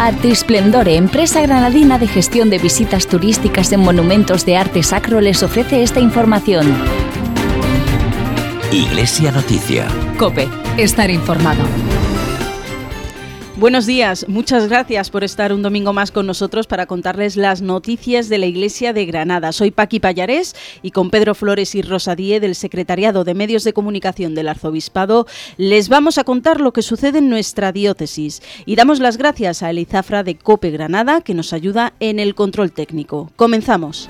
Arte Splendore, empresa granadina de gestión de visitas turísticas en monumentos de arte sacro, les ofrece esta información. Iglesia Noticia. COPE. Estar informado. Buenos días, muchas gracias por estar un domingo más con nosotros para contarles las noticias de la Iglesia de Granada. Soy Paqui Pallarés y con Pedro Flores y Rosa Díez del Secretariado de Medios de Comunicación del Arzobispado les vamos a contar lo que sucede en nuestra diócesis y damos las gracias a Elizafra de COPE Granada que nos ayuda en el control técnico. Comenzamos.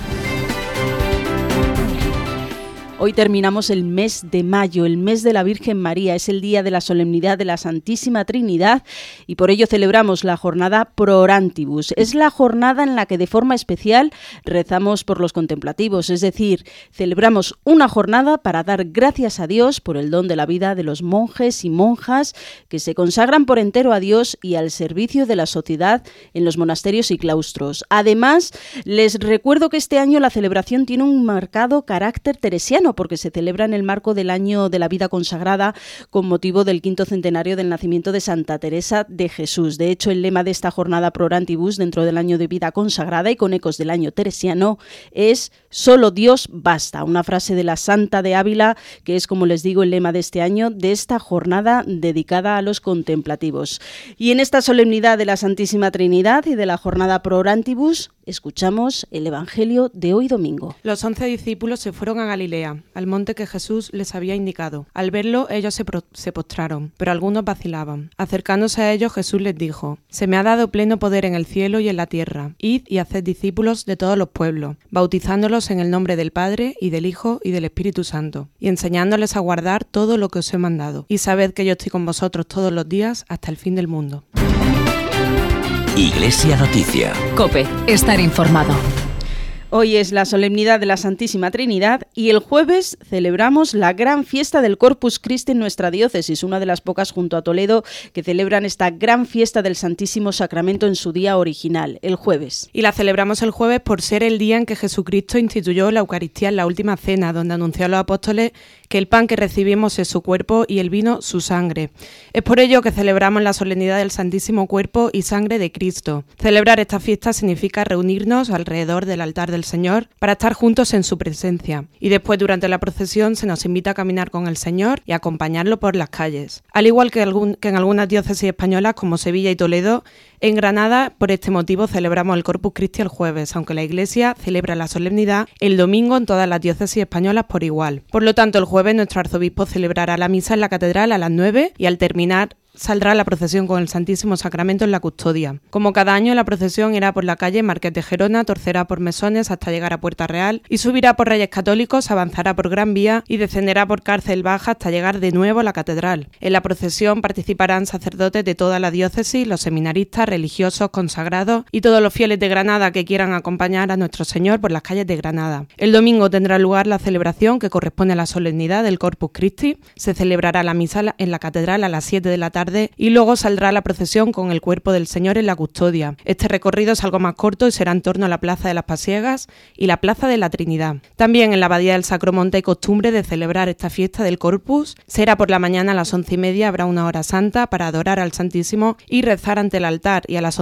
Hoy terminamos el mes de mayo, el mes de la Virgen María. Es el día de la solemnidad de la Santísima Trinidad y por ello celebramos la jornada Pro Orantibus. Es la jornada en la que de forma especial rezamos por los contemplativos, es decir, celebramos una jornada para dar gracias a Dios por el don de la vida de los monjes y monjas que se consagran por entero a Dios y al servicio de la sociedad en los monasterios y claustros. Además, les recuerdo que este año la celebración tiene un marcado carácter teresiano, porque se celebra en el marco del año de la vida consagrada con motivo del 5º centenario del nacimiento de Santa Teresa de Jesús. De hecho, el lema de esta jornada Pro Orantibus dentro del año de vida consagrada y con ecos del año teresiano es «Solo Dios basta», una frase de la Santa de Ávila que es, como les digo, el lema de este año, de esta jornada dedicada a los contemplativos. Y en esta solemnidad de la Santísima Trinidad y de la jornada Pro Orantibus escuchamos el Evangelio de hoy domingo. Los 11 discípulos se fueron a Galilea, al monte que Jesús les había indicado. Al verlo, ellos se postraron, pero algunos vacilaban. Acercándose a ellos, Jesús les dijo: «Se me ha dado pleno poder en el cielo y en la tierra. Id y haced discípulos de todos los pueblos, bautizándolos en el nombre del Padre, y del Hijo, y del Espíritu Santo, y enseñándoles a guardar todo lo que os he mandado. Y sabed que yo estoy con vosotros todos los días hasta el fin del mundo». Iglesia Noticia. COPE. Estar informado. Hoy es la solemnidad de la Santísima Trinidad y el jueves celebramos la gran fiesta del Corpus Christi en nuestra diócesis, una de las pocas junto a Toledo que celebran esta gran fiesta del Santísimo Sacramento en su día original, el jueves. Y la celebramos el jueves por ser el día en que Jesucristo instituyó la Eucaristía en la última cena, donde anunció a los apóstoles que el pan que recibimos es su cuerpo y el vino su sangre. Es por ello que celebramos la solemnidad del Santísimo Cuerpo y Sangre de Cristo. Celebrar esta fiesta significa reunirnos alrededor del altar del Señor para estar juntos en su presencia. Y después, durante la procesión, se nos invita a caminar con el Señor y a acompañarlo por las calles. Al igual que en algunas diócesis españolas como Sevilla y Toledo, en Granada, por este motivo, celebramos el Corpus Christi el jueves, aunque la Iglesia celebra la solemnidad el domingo en todas las diócesis españolas por igual. Por lo tanto, el jueves nuestro arzobispo celebrará la misa en la catedral a las 9 y al terminar saldrá la procesión con el Santísimo Sacramento en la custodia. Como cada año, la procesión irá por la calle Marqués de Gerona, torcerá por Mesones hasta llegar a Puerta Real y subirá por Reyes Católicos, avanzará por Gran Vía y descenderá por Cárcel Baja hasta llegar de nuevo a la catedral. En la procesión participarán sacerdotes de toda la diócesis, los seminaristas, religiosos, consagrados y todos los fieles de Granada que quieran acompañar a nuestro Señor por las calles de Granada. El domingo tendrá lugar la celebración que corresponde a la solemnidad del Corpus Christi. Se celebrará la misa en la catedral a las 7 de la tarde y luego saldrá la procesión con el cuerpo del Señor en la custodia. Este recorrido es algo más corto y será en torno a la Plaza de las Pasiegas y la Plaza de la Trinidad. También en la Abadía del Sacromonte hay costumbre de celebrar esta fiesta del Corpus. Será por la mañana a las 11:30, habrá una hora santa para adorar al Santísimo y rezar ante el altar, y a las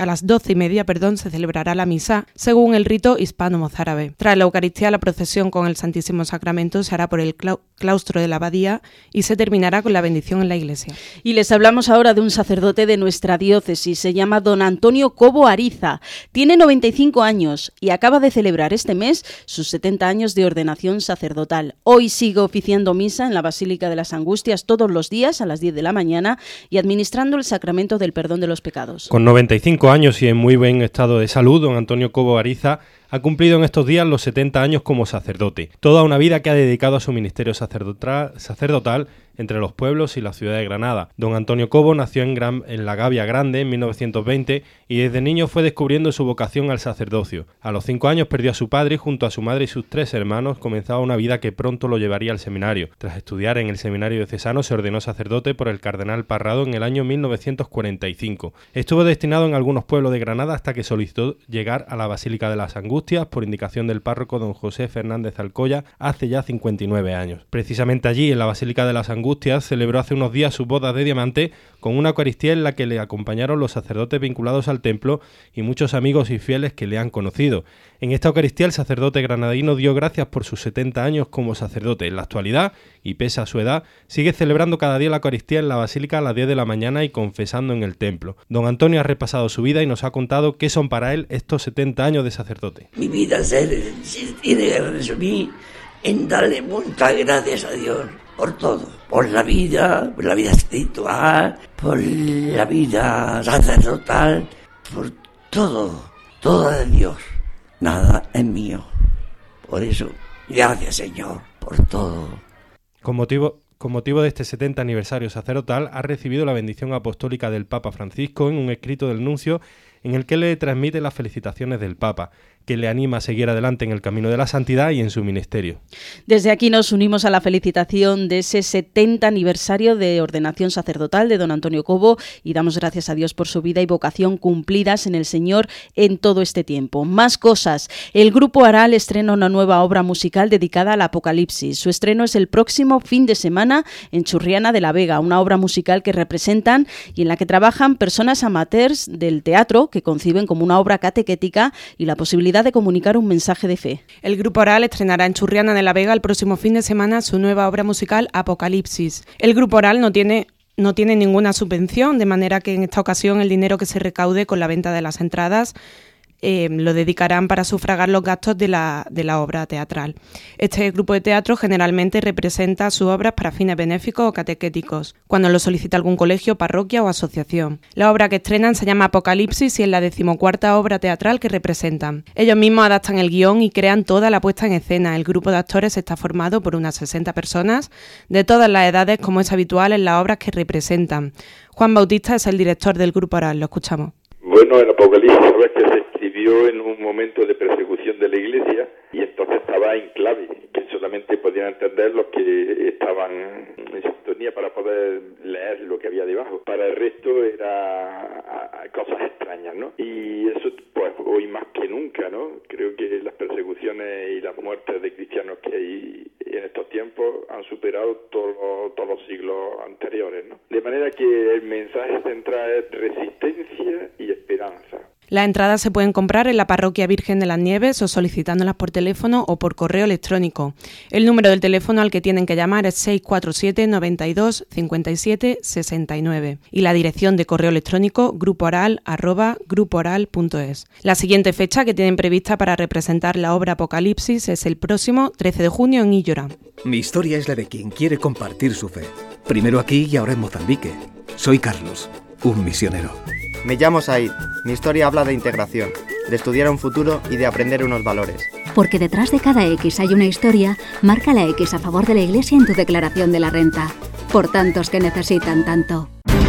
12:30, se celebrará la misa según el rito hispano-mozárabe. Tras la Eucaristía, la procesión con el Santísimo Sacramento se hará por el claustro de la abadía y se terminará con la bendición en la iglesia. Y les hablamos ahora de un sacerdote de nuestra diócesis, se llama don Antonio Cobo Ariza, tiene 95 años y acaba de celebrar este mes sus 70 años de ordenación sacerdotal. Hoy sigue oficiando misa en la Basílica de las Angustias todos los días a las 10 de la mañana y administrando el sacramento del perdón de los pecados. Con 95 años y en muy buen estado de salud, don Antonio Cobo Ariza ha cumplido en estos días los 70 años como sacerdote, toda una vida que ha dedicado a su ministerio sacerdotal entre los pueblos y la ciudad de Granada. Don Antonio Cobo nació en la Gavia Grande en 1920 y desde niño fue descubriendo su vocación al sacerdocio. A los 5 años perdió a su padre y junto a su madre y sus 3 hermanos comenzaba una vida que pronto lo llevaría al seminario. Tras estudiar en el seminario diocesano se ordenó sacerdote por el cardenal Parrado en el año 1945. Estuvo destinado en algunos pueblos de Granada hasta que solicitó llegar a la Basílica de las Angustias por indicación del párroco don José Fernández Alcoya hace ya 59 años. Precisamente allí, en la Basílica de las Angustias, Angustias celebró hace unos días sus bodas de diamante con una Eucaristía en la que le acompañaron los sacerdotes vinculados al templo y muchos amigos y fieles que le han conocido. En esta Eucaristía el sacerdote granadino dio gracias por sus 70 años como sacerdote. En la actualidad, y pese a su edad, sigue celebrando cada día la Eucaristía en la Basílica a las 10 de la mañana y confesando en el templo. Don Antonio ha repasado su vida y nos ha contado qué son para él estos 70 años de sacerdote. Mi vida se tiene que resumir en darle muchas gracias a Dios por todo, por la vida espiritual, por la vida sacerdotal, por todo de Dios, nada es mío. Por eso, gracias Señor, por todo. Con motivo de este 70 aniversario sacerdotal, ha recibido la bendición apostólica del Papa Francisco en un escrito del nuncio en el que le transmite las felicitaciones del Papa, que le anima a seguir adelante en el camino de la santidad y en su ministerio. Desde aquí nos unimos a la felicitación de ese 70 aniversario de ordenación sacerdotal de don Antonio Cobo y damos gracias a Dios por su vida y vocación cumplidas en el Señor en todo este tiempo. Más cosas. El Grupo Aral estrena una nueva obra musical dedicada al Apocalipsis. Su estreno es el próximo fin de semana en Churriana de la Vega, una obra musical que representan y en la que trabajan personas amateurs del teatro que conciben como una obra catequética y la posibilidad de comunicar un mensaje de fe. El Grupo Aral estrenará en Churriana de la Vega el próximo fin de semana su nueva obra musical Apocalipsis. El Grupo Aral no tiene ninguna subvención, de manera que en esta ocasión el dinero que se recaude con la venta de las entradas lo dedicarán para sufragar los gastos de la obra teatral. Este grupo de teatro generalmente representa sus obras para fines benéficos o catequéticos, cuando lo solicita algún colegio, parroquia o asociación. La obra que estrenan se llama Apocalipsis y es la 14ª obra teatral que representan. Ellos mismos adaptan el guión y crean toda la puesta en escena. El grupo de actores está formado por unas 60 personas de todas las edades, como es habitual en las obras que representan. Juan Bautista es el director del Grupo Aral. Lo escuchamos. Bueno, el Apocalipsis sabes que se escribió en un momento de persecución de la Iglesia y entonces estaba en clave, que solamente podían entender los que estaban en sintonía para poder leer lo que había debajo. Para el resto era cosas extrañas, ¿no? Y eso, pues, hoy más que nunca, ¿no? Creo que las persecuciones y las muertes de cristianos que hay en estos tiempos han superado todos los siglos anteriores, ¿no? De manera que el mensaje central es resistencia y esperanza. Las entradas se pueden comprar en la Parroquia Virgen de las Nieves o solicitándolas por teléfono o por correo electrónico. El número del teléfono al que tienen que llamar es 647 92 57 69 y la dirección de correo electrónico grupoaral@grupoaral.es. La siguiente fecha que tienen prevista para representar la obra Apocalipsis es el próximo 13 de junio en Illora. Mi historia es la de quien quiere compartir su fe. Primero aquí y ahora en Mozambique. Soy Carlos, un misionero. Me llamo Said. Mi historia habla de integración, de estudiar un futuro y de aprender unos valores. Porque detrás de cada X hay una historia, marca la X a favor de la Iglesia en tu declaración de la renta. Por tantos que necesitan tanto.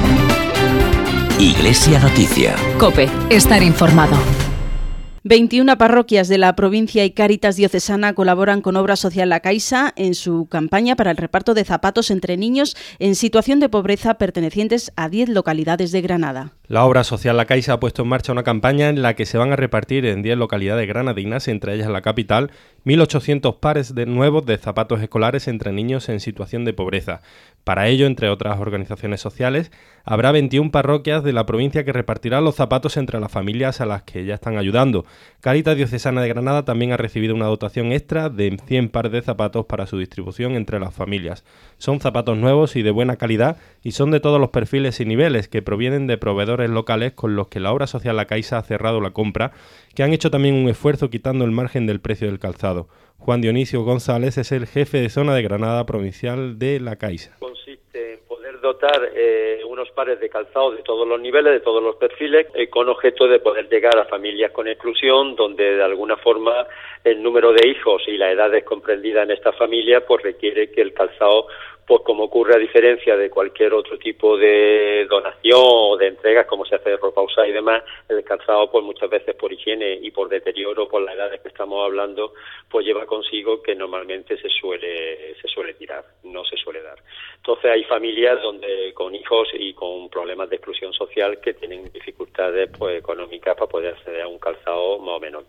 Iglesia Noticia. COPE. Estar informado. 21 parroquias de la provincia y Cáritas Diocesana colaboran con Obra Social La Caixa en su campaña para el reparto de zapatos entre niños en situación de pobreza pertenecientes a 10 localidades de Granada. La Obra Social La Caixa ha puesto en marcha una campaña en la que se van a repartir en 10 localidades granadinas, entre ellas la capital, 1.800 pares nuevos de zapatos escolares entre niños en situación de pobreza. Para ello, entre otras organizaciones sociales, habrá 21 parroquias de la provincia que repartirán los zapatos entre las familias a las que ya están ayudando. Cáritas Diocesana de Granada también ha recibido una dotación extra de 100 pares de zapatos para su distribución entre las familias. Son zapatos nuevos y de buena calidad y son de todos los perfiles y niveles, que provienen de proveedores locales con los que la Obra Social La Caixa ha cerrado la compra, que han hecho también un esfuerzo quitando el margen del precio del calzado. Juan Dionisio González es el jefe de zona de Granada provincial de La Caixa. Consiste en poder dotar unos pares de calzado de todos los niveles, de todos los perfiles, con objeto de poder llegar a familias con exclusión, donde de alguna forma el número de hijos y la edad comprendida en esta familia pues requiere que el calzado, pues como ocurre a diferencia de cualquier otro tipo de donación o de entregas, como se hace de ropa usada y demás, el calzado pues muchas veces por higiene y por deterioro, por las edades que estamos hablando, pues lleva consigo que normalmente se suele tirar, no se suele dar. Entonces hay familias donde con hijos y con problemas de exclusión social que tienen dificultades pues económicas para poder acceder a un calzado más o menos digno.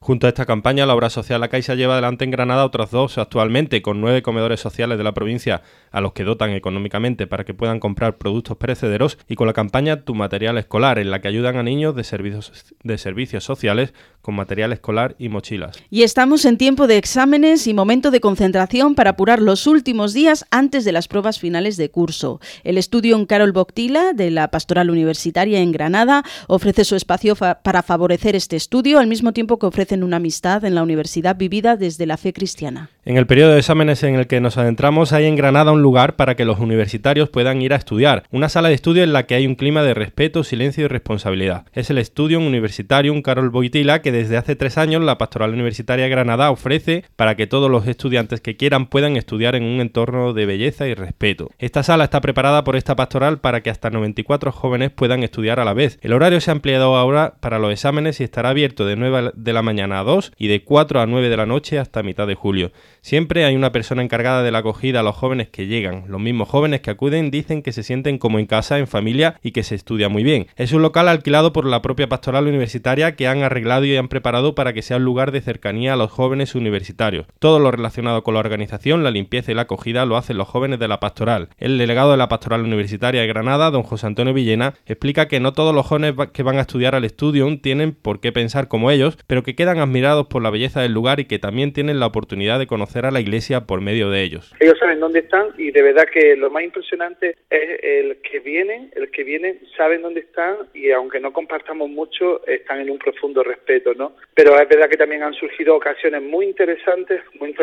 Junto a esta campaña, la obra social La Caixa lleva adelante en Granada otras 2 actualmente, con 9 comedores sociales de la provincia a los que dotan económicamente para que puedan comprar productos perecederos, y con la campaña Tu Material Escolar, en la que ayudan a niños de servicios sociales con material escolar y mochilas. Y estamos en tiempo de exámenes y momento de concentración para apurar los últimos días antes de las pruebas finales de curso. El estudio Carol Boctila, de la Pastoral Universitaria en Granada, ofrece su espacio para favorecer este estudio, al mismo tiempo que ofrecen una amistad en la universidad vivida desde la fe cristiana. En el periodo de exámenes en el que nos adentramos, hay en Granada un lugar para que los universitarios puedan ir a estudiar, una sala de estudio en la que hay un clima de respeto, silencio y responsabilidad. Es el Studium Universitarium Carol Boctila, que desde hace 3 años la Pastoral Universitaria de Granada ofrece para que todos los estudiantes que quieran puedan estudiar en un entorno de belleza y respeto. Esta sala está preparada por esta pastoral para que hasta 94 jóvenes puedan estudiar a la vez. El horario se ha ampliado ahora para los exámenes y estará abierto de 9 de la mañana a 2 y de 4 a 9 de la noche hasta mitad de julio. Siempre hay una persona encargada de la acogida a los jóvenes que llegan. Los mismos jóvenes que acuden dicen que se sienten como en casa, en familia y que se estudia muy bien. Es un local alquilado por la propia Pastoral Universitaria que han arreglado y han preparado para que sea un lugar de cercanía a los jóvenes universitarios. Todo lo relacionado con la organización, la limpieza y la acogida lo hacen los jóvenes de la Pastoral. El delegado de la Pastoral Universitaria de Granada, don José Antonio Villena, explica que no todos los jóvenes que van a estudiar al Studium tienen por qué pensar como ellos, pero que quedan admirados por la belleza del lugar y que también tienen la oportunidad de conocer a la Iglesia por medio de ellos. Ellos saben dónde están y de verdad que lo más impresionante es el que viene saben dónde están y aunque no compartamos mucho, están en un profundo respeto, ¿no? Pero es verdad que también han surgido ocasiones muy interesantes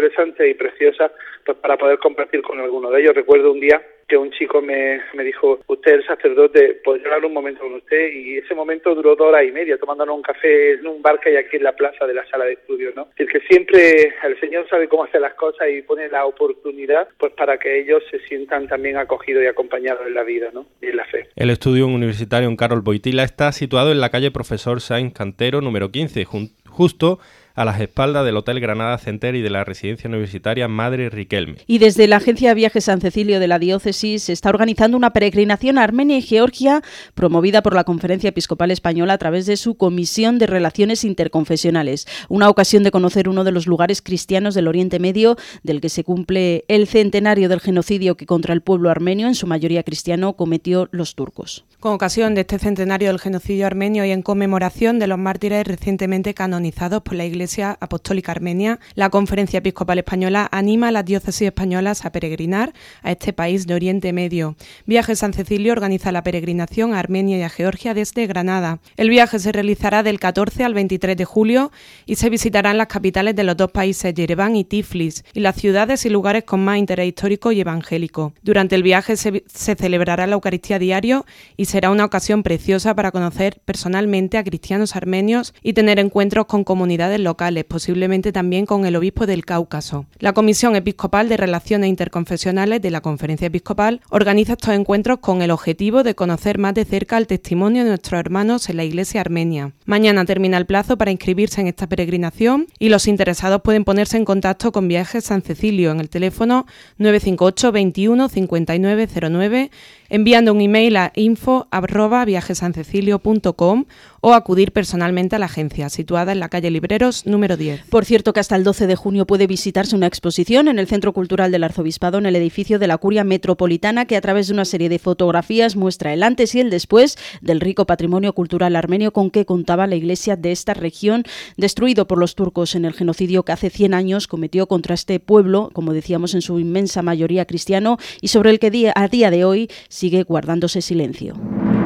y preciosas pues para poder compartir con alguno de ellos. Recuerdo un día que un chico me dijo, usted el sacerdote, ¿podría hablar un momento con usted? Y ese momento duró 2 horas y media, tomándonos un café en un bar que hay aquí en la plaza de la sala de estudios, ¿no? Es que siempre el Señor sabe cómo hacer las cosas y pone la oportunidad pues para que ellos se sientan también acogidos y acompañados en la vida, ¿no? Y en la fe. El estudio universitario en Carol Boctila está situado en la calle Profesor Sainz Cantero número 15, justo a las espaldas del Hotel Granada Center y de la residencia universitaria Madre Riquelme. Y desde la Agencia de Viajes San Cecilio de la Diócesis se está organizando una peregrinación a Armenia y Georgia promovida por la Conferencia Episcopal Española a través de su Comisión de Relaciones Interconfesionales. Una ocasión de conocer uno de los lugares cristianos del Oriente Medio del que se cumple el centenario del genocidio que contra el pueblo armenio, en su mayoría cristiano, cometió los turcos. Con ocasión de este centenario del genocidio armenio y en conmemoración de los mártires recientemente canonizados por la Iglesia Apostólica Armenia, la Conferencia Episcopal Española anima a las diócesis españolas a peregrinar a este país de Oriente Medio. Viajes San Cecilio organiza la peregrinación a Armenia y a Georgia desde Granada. El viaje se realizará del 14 al 23 de julio y se visitarán las capitales de los 2 países, Yerevan y Tiflis, y las ciudades y lugares con más interés histórico y evangélico. Durante el viaje se celebrará la Eucaristía diario y será una ocasión preciosa para conocer personalmente a cristianos armenios y tener encuentros con comunidades locales, posiblemente también con el obispo del Cáucaso. La Comisión Episcopal de Relaciones Interconfesionales de la Conferencia Episcopal organiza estos encuentros con el objetivo de conocer más de cerca el testimonio de nuestros hermanos en la Iglesia armenia. Mañana termina el plazo para inscribirse en esta peregrinación y los interesados pueden ponerse en contacto con Viajes San Cecilio en el teléfono 958 21 5909, enviando un email a info@viajesancecilio.com o acudir personalmente a la agencia, situada en la calle Libreros, número 10. Por cierto, que hasta el 12 de junio puede visitarse una exposición en el Centro Cultural del Arzobispado, en el edificio de la Curia Metropolitana, que a través de una serie de fotografías muestra el antes y el después del rico patrimonio cultural armenio con que contaba la Iglesia de esta región, destruido por los turcos en el genocidio que hace 100 años cometió contra este pueblo, como decíamos, en su inmensa mayoría cristiano, y sobre el que a día de hoy sigue guardándose silencio.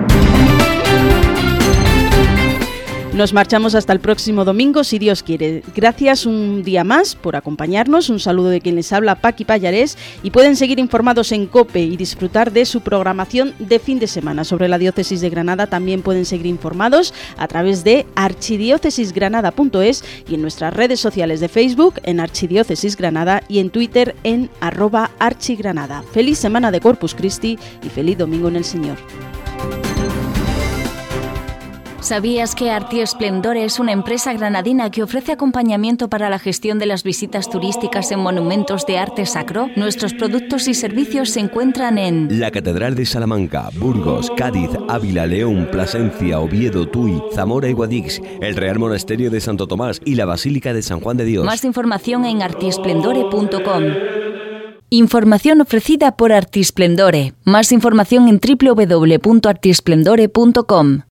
Nos marchamos hasta el próximo domingo, si Dios quiere. Gracias un día más por acompañarnos. Un saludo de quien les habla, Paqui Pallarés. Y pueden seguir informados en COPE y disfrutar de su programación de fin de semana. Sobre la Diócesis de Granada también pueden seguir informados a través de archidiócesisgranada.es y en nuestras redes sociales de Facebook en Archidiócesis Granada y en Twitter en @archigranada. Feliz semana de Corpus Christi y feliz domingo en el Señor. ¿Sabías que Arti Esplendore es una empresa granadina que ofrece acompañamiento para la gestión de las visitas turísticas en monumentos de arte sacro? Nuestros productos y servicios se encuentran en la Catedral de Salamanca, Burgos, Cádiz, Ávila, León, Plasencia, Oviedo, Tui, Zamora y Guadix, el Real Monasterio de Santo Tomás y la Basílica de San Juan de Dios. Más información en artiesplendore.com. Información ofrecida por Arti Esplendore. Más información en www.artiesplendore.com.